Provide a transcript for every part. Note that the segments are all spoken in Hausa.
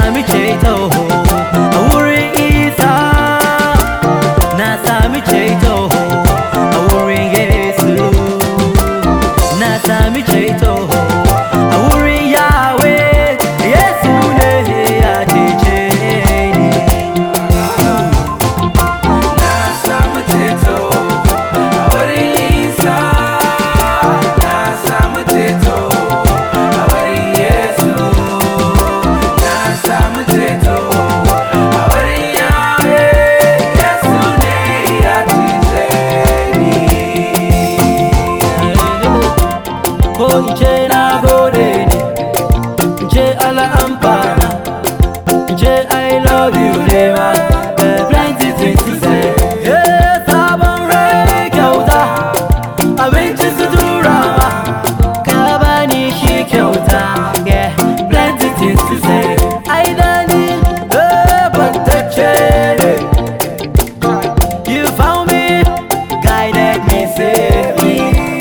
sami ceto a wurin Isa, na sami ceto a wurin Yesu, na sami ceto a wurin Yahweh. Yesu ne ya cece ni. Na samu ceto a wurin Isa, na samu ceto a wurin Yesu, na samu ceto a wurin Yahweh. Yesu ne ya cece ni. Ko in ce na gode ne, in ce Allah amfana, in ce I love you ne ma, plenty things to say. Yeah, sabon rai kyauta, abinci sutura ma, ka bani shi kyauta. Yeah, plenty things to say. Ai dani, bantacce ne. You found me, guided me, saved me.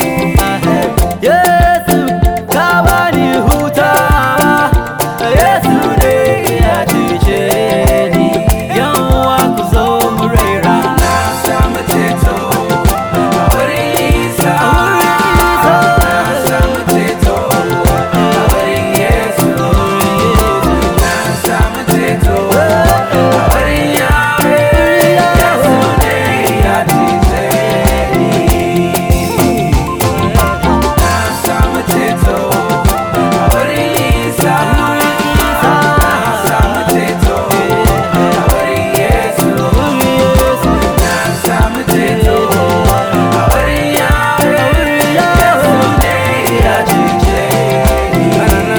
Yesu, ka bani hutawa. Yesu ne ya cece ni. Yan uwa ku zo mu rera. Na samu ceto a wurin Isa, na samu ceto a wurin Yesu, na samu ceto a wurin Yahweh. Yesu ne ya cece ni. Na samu ceto a wurin Isa, na samu ceto a wurin Yesu, na samu ceto a wurin Yahweh. Yesu ne ya cece ni.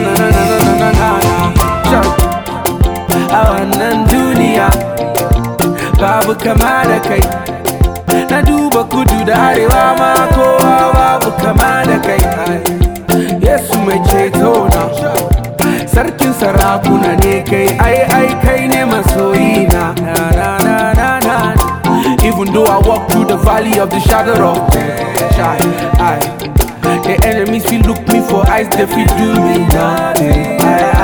A wannan duniya babu kama da kai, na duba kudu da arewa ma kowa babu kama da kai. Yesu mai ceto na, sarkin sarakuna ne kai, ai kai ne masoyina. Even though I walk through the valley of the shadow of death, the enemies feel look me for eyes, they feel do me nothing.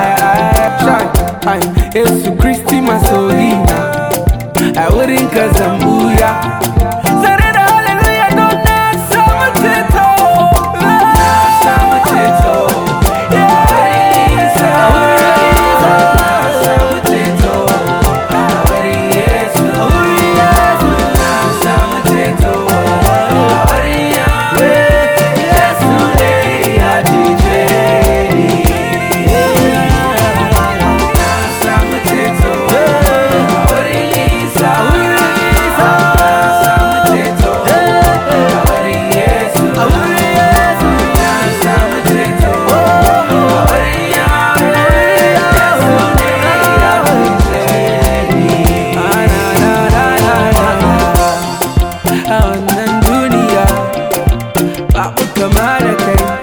Yesu Kristi masoyina, I wouldn't cause I'm booya. Surrender, hallelujah, don't not samu ceto. Na samu ceto, Isa, na samu ceto a wurin Yesu, na samu ceto a wurin Yahweh. Yesu ne ya cece ni. Na samu ceto a wurin Isa, na samu ceto a wurin Yesu, na samu ceto a wurin Yahweh. Yesu ne ya cece ni. A wannan duniya babu kama da kai.